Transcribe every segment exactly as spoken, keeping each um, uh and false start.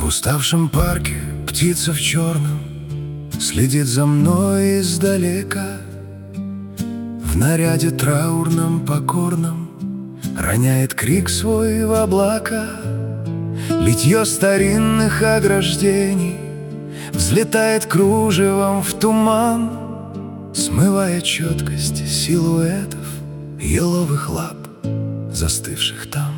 В уставшем парке птица в черном следит за мной издалека. В наряде траурном покорном роняет крик свой в облака. Литье старинных ограждений взлетает кружевом в туман, смывая четкость силуэтов еловых лап, застывших там.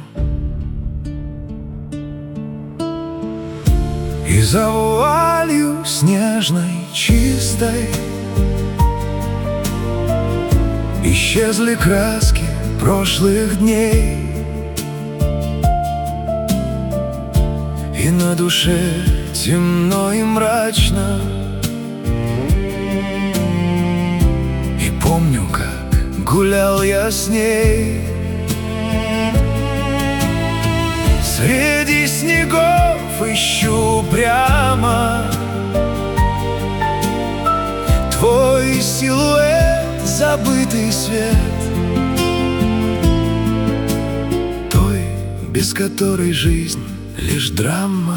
И за вуалью снежной чистой исчезли краски прошлых дней, и на душе темно и мрачно. И помню, как гулял я с ней среди снегов, ищу прямо твой силуэт, забытый свет, той, без которой жизнь лишь драма,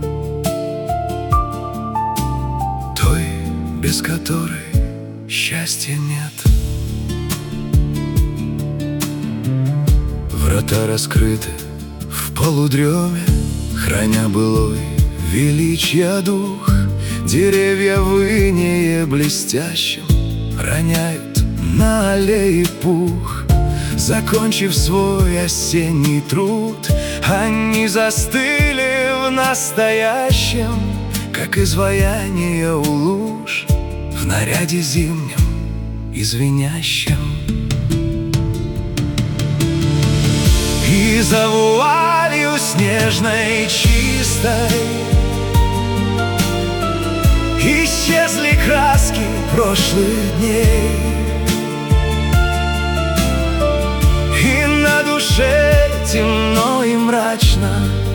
той, без которой счастья нет. Врата раскрыты в полудреме, храня былой величия дух. Деревья в инее блестящем роняют на аллее пух. Закончив свой осенний труд, они застыли в настоящем, как изваяние у луж в наряде зимнем и звенящем. И за вуалью снежной чистой исчезли краски прошлых дней, и на душе темно и мрачно.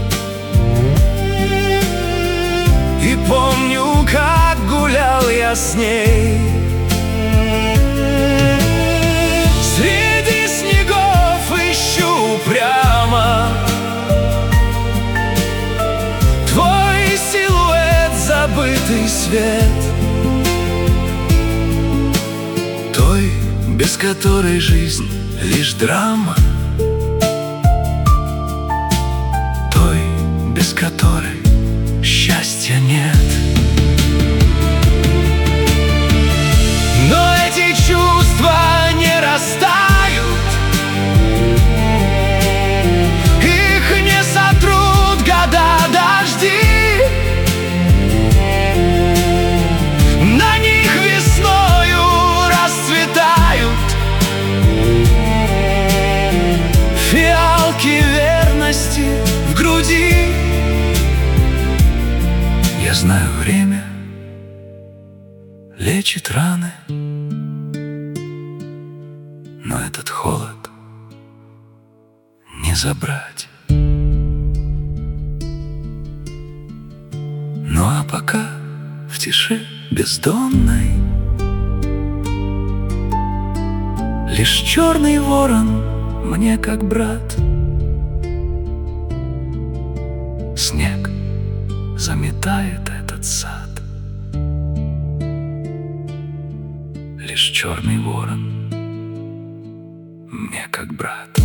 И помню, как гулял я с ней среди снегов, ищу прямо твой силуэт, забытый свет, той, без которой жизнь лишь драма, той, без которой счастья нет. Но эти чувства не растают, их не сотрут года дожди. На них весною расцветают фиалки верности в груди. Я знаю, время лечит раны, но этот холод не забрать. Ну а пока в тиши бездонной лишь черный ворон мне как брат. Снег заметает этот сад, лишь черный ворон мне как брат.